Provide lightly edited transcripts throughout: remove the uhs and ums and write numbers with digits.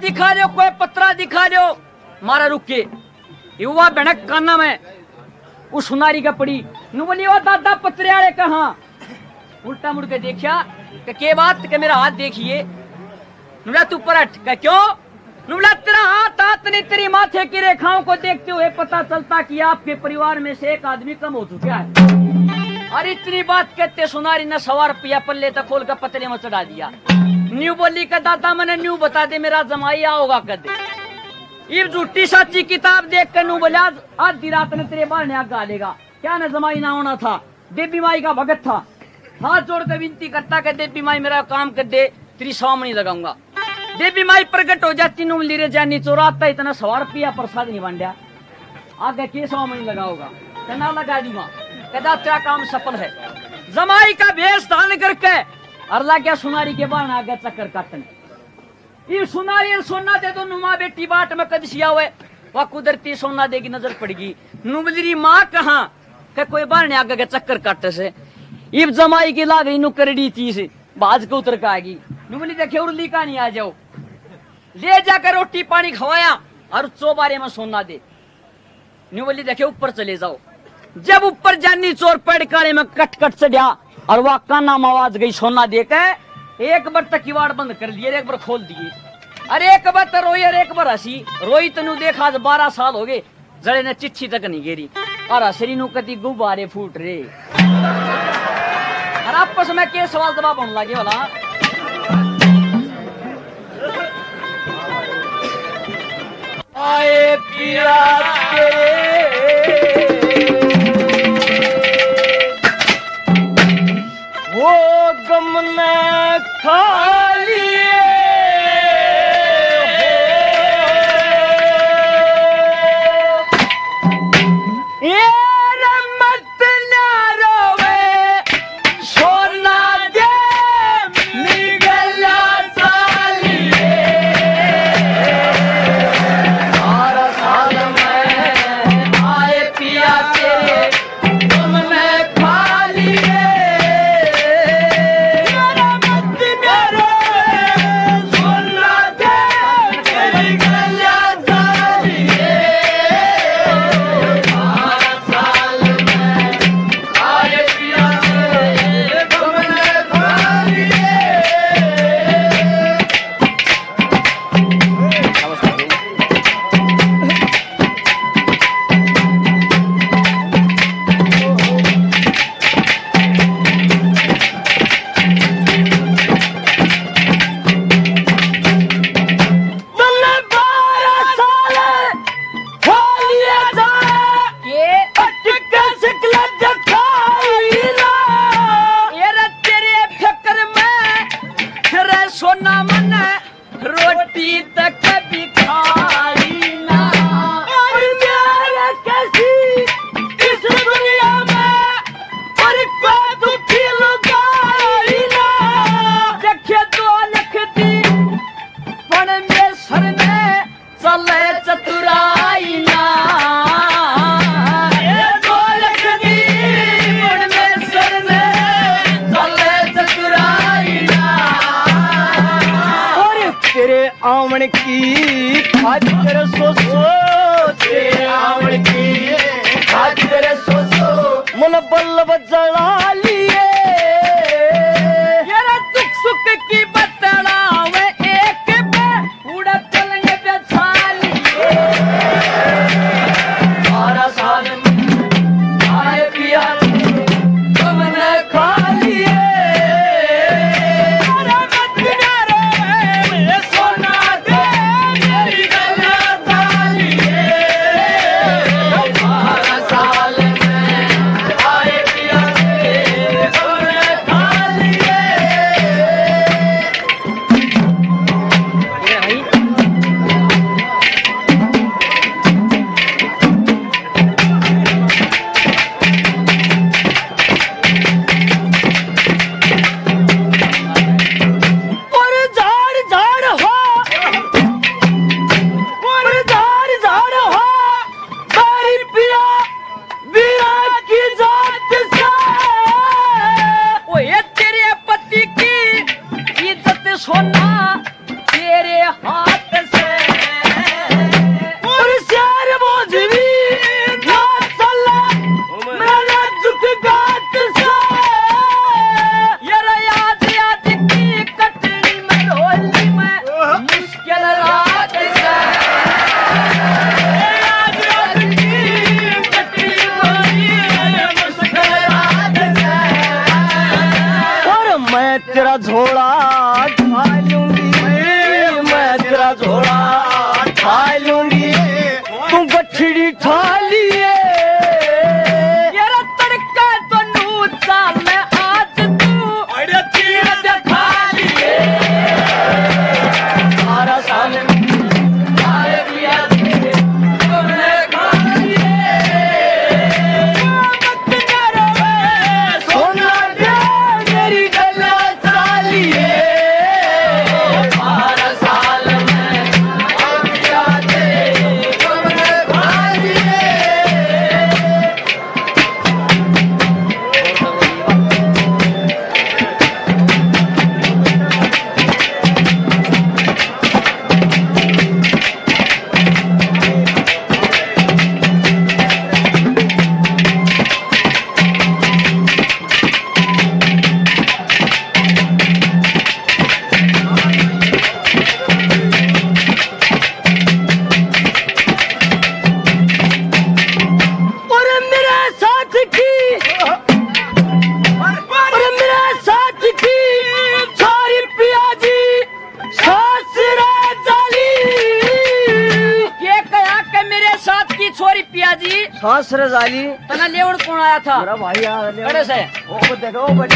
दिखा दो, कोई पत्रा दिखा दो। मारा रुके युवा भनक काना में उस सुनारी का पड़ी नु बोली ओ दादा पत्रियाले कहाँ। उल्टा मुड़ के देखा के बात के मेरा हाथ देखिए। नुला तू परट का क्यों। नुला तेरा हाथ ने तेरी माथे की रेखाओं को देखते हुए पता चलता कि आपके परिवार में से एक आदमी कम हो चुका है। और इतनी बात कहते सुनारी ने सवार पिया पल्ले तक खोल कर पतले में चढ़ा दिया। न्यू बोली का दादा मैंने न्यू बता दे मेरा जमाई होगा कर दे। ये झूठी सच्ची किताब देख कर नू बोला आधी रात ने तेरे बाहर ने आग गालेगा। क्या न जमाई ना होना था, देवी माई का भगत था। हाथ जोड़कर विनती करता कि देवी माई मेरा काम कर दे, तेरी सामने लगाऊंगा। देवी माई प्रकट हो जाती नू लीरे जानी चोराता इतना सवार पिया प्रसाद नहीं बांधा आगे के सामने लगाओगा कहना लगा दूंगा। कहता तेरा काम सफल है। जमाई का भेष धारण करके अरला क्या सुनारी के बाहर आगे चक्कर काटने ये सुनारी सोना दे दो नुमा बेटी बाट में कदसिया हुए वह कुदरती सोना देगी नजर पड़ेगी। नुबली माँ कहाँ के कोई बार ने आगे के चक्कर काटे से इब जमाई की लाग रही नु करड़ी चीज बाज के उतर के आएगी। नुबली देखे उर्ली का नहीं आ जाओ ले जाकर रोटी पानी खवाया और चौबारे में सोना दे। नुबली देखे ऊपर चले जाओ। जब ऊपर जानी चोर पेड़ काले में कट कट चढ़ा और वह काना में आवाज गई सोना देकर एक बार तक किवाड़ बंद कर दिए, एक बार खोल दिए। अरे एक बार तो रोई और एक बार हसी। रोई तनु देखा 12 साल हो गए जड़े ने चिट्ठी तक नहीं गेरी और हसरी नु कति गुब्बारे फूट रे। और आपस में के सवाल जवाब होने लगे वाला। आए पिया वो गम न खा लिए ये रमत न रोवे सोना दे निगला सालिए सारा साल में आए पिया तेरे तुमने खा लिए। आमण की खातिर सोसो तेरे आमण की खातिर सोसो मन बल्लभ जला लिए यार दुख सुख की बतलावे एक पे उड़ा चलेंगे बेचा लिए। 12 साल में आए पिया तुमने खा लिए साल में आए पिया झोला खा लूंगी तू गठड़ी ठा लिए तड़का तो नूचा मैं आज तू तीर दिखा लिए सारा साल सास रजाली तना लेवड़ कौन आया था? मेरा भाई आ बड़े से वो देखो बड़े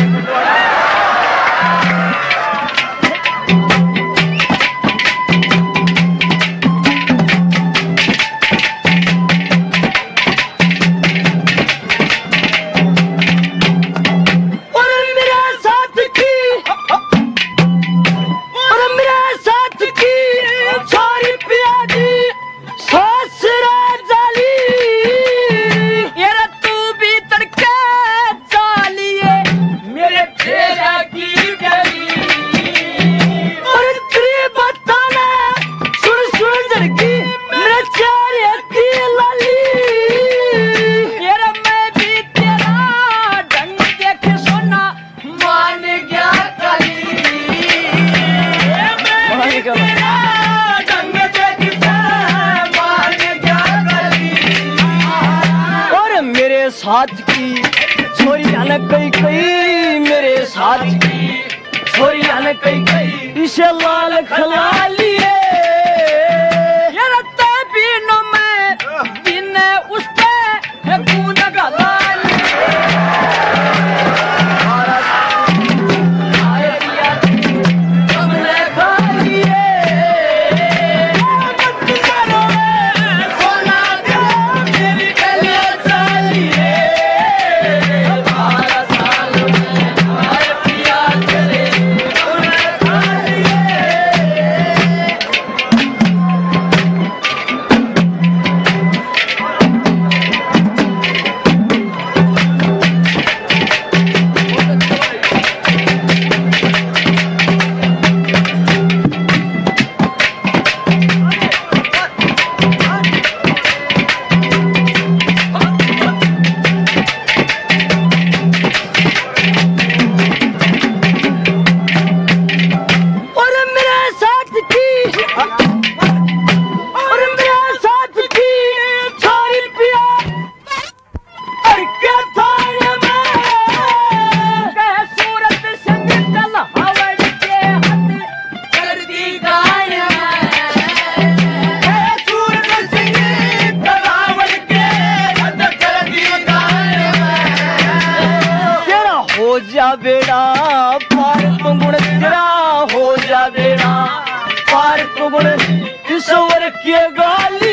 साथ की छोरी आने कई कई मेरे साथ की छोरी आने कई कई इसे लाल खला लिए ये रत्ता बीनों में दिन उस पे कूद गला बेड़ा पार तुगुण तेरा हो जा बेड़ा पार तुगुण ईश्वर की गाली